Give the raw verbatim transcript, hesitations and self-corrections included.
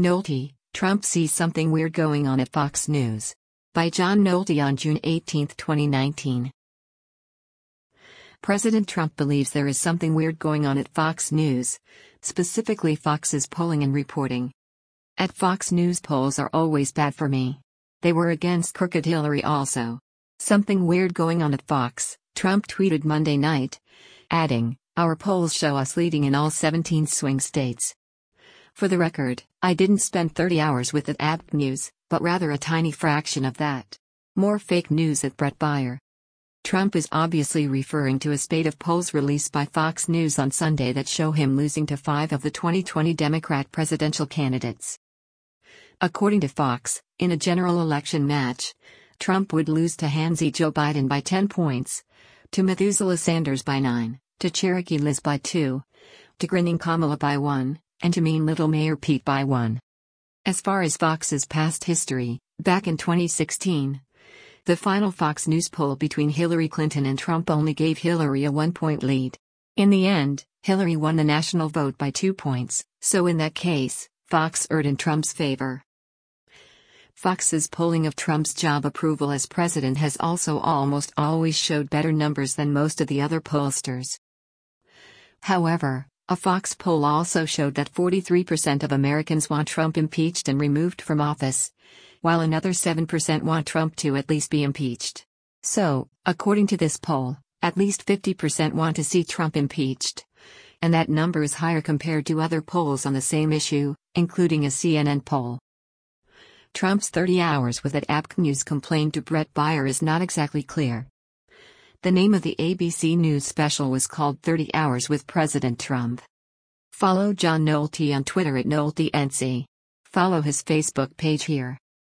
Nolte, Trump sees something weird going on at Fox News. By John Nolte on June eighteenth, twenty nineteen. President Trump believes there is something weird going on at Fox News, specifically Fox's polling and reporting. At Fox News, polls are always bad for me. They were against crooked Hillary also. Something weird going on at Fox, Trump tweeted Monday night, adding, "Our polls show us leading in all seventeen swing states." For the record, I didn't spend thirty hours with it at News, but rather a tiny fraction of that. More fake news at Bret Baier. Trump is obviously referring to a spate of polls released by Fox News on Sunday that show him losing to five of the twenty twenty Democrat presidential candidates. According to Fox, in a general election match, Trump would lose to handsy Joe Biden by ten points, to Methuselah Sanders by nine, to Cherokee Liz by two, to grinning Kamala by one, and to mean little Mayor Pete by one. As far as Fox's past history, back in twenty sixteen, the final Fox News poll between Hillary Clinton and Trump only gave Hillary a one-point lead. In the end, Hillary won the national vote by two points, so in that case, Fox erred in Trump's favor. Fox's polling of Trump's job approval as president has also almost always showed better numbers than most of the other pollsters. However, a Fox poll also showed that forty-three percent of Americans want Trump impeached and removed from office, while another seven percent want Trump to at least be impeached. So, according to this poll, at least fifty percent want to see Trump impeached. And that number is higher compared to other polls on the same issue, including a C N N poll. Trump's thirty hours with at A B C News complained to Bret Baier is not exactly clear. The name of the A B C News special was called thirty hours with President Trump. Follow John Nolte on Twitter at Nolte N C. Follow his Facebook page here.